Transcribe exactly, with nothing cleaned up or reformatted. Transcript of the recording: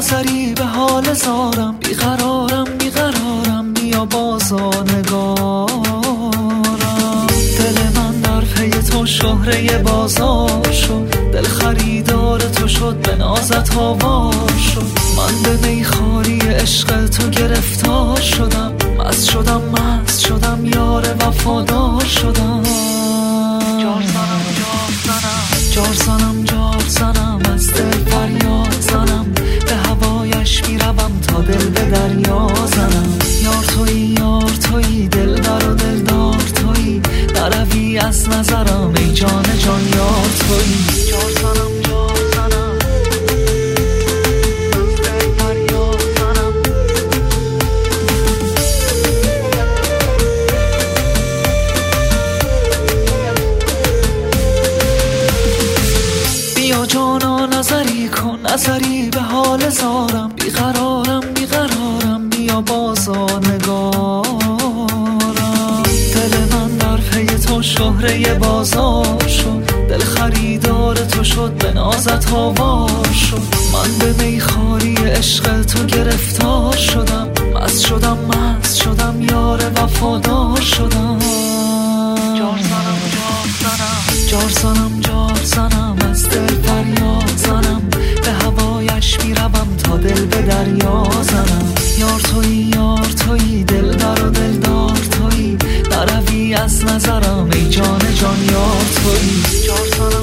نظری به حال زارم، بیقرارم بیقرارم بیا بازا نگارم. دل من در پی تو شهره بازار شد، دل خریدار تو شد به نازت آوار شد. من به میخواری عشق تو گرفتار شدم، مست شدم مست شدم یار وفادار شدم. جار زنم جار زنم جار زنم جار زنم از دل فریاد زنم، به هوایش میروم تا دل به دریا زنم. یار تویی یار تویی دلبر و دلدار تویی، نروی از نظرم ای جان جان یار تویی. جار زنم جار زنم از دل فریاد زنم. بیا جانا نظری کن نظری به حال زارم، بیقرارم بیقرارم بیا بازا نگارم. دل من در پی تو شهره بازار شد، دل خریدار تو شد به نازت آوار شد. من به میخواری عشق تو گرفتار شدم، مست شدم مست شدم یار وفادار شدم. جار زنم جار زنم جار زنم جار زنم از دل فریاد زنم، به هوایش میروم تا دل به دریا زنم. یار تویی یار تویی دلبر و دلدار تویی، نروی از نظرم ای جان جان یار تویی. جار زنم